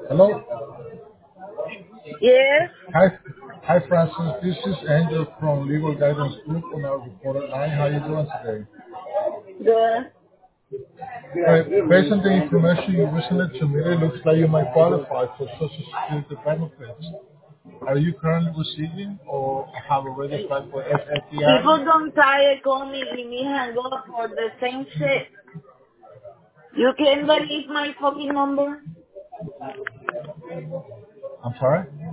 Hello. Yes, Hi, hi, Francis. This is Angel from Legal Guidance Group on our recorded line. How are you doing today? good. Based on the information you recently submitted, it looks like you might qualify for Social Security benefits. Are you currently receiving or have already applied for SSDI? People don't try to call me and me hang up for the same shit. You can believe my fucking number? I'm sorry?